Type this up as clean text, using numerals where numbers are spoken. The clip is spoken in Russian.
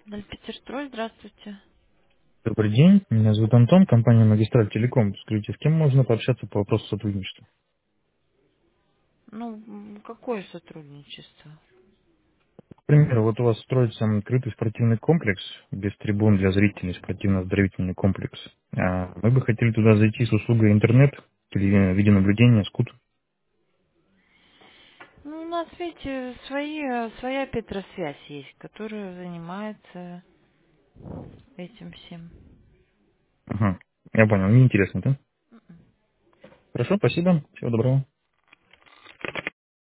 Дальпетерстрой, здравствуйте. Добрый день, меня зовут Антон, компания Магистраль Телеком. Скажите, с кем можно пообщаться по вопросу сотрудничества? Ну, какое сотрудничество? К примеру, вот у вас строится крытый спортивный комплекс, без трибун для зрителей, спортивно-оздоровительный комплекс. Мы бы хотели туда зайти с услугой интернет, видеонаблюдения, скут. Ну, у нас, видите, своя Петросвязь есть, которая занимается этим всем. Ага, я понял, мне интересно, да? Хорошо, спасибо, всего доброго.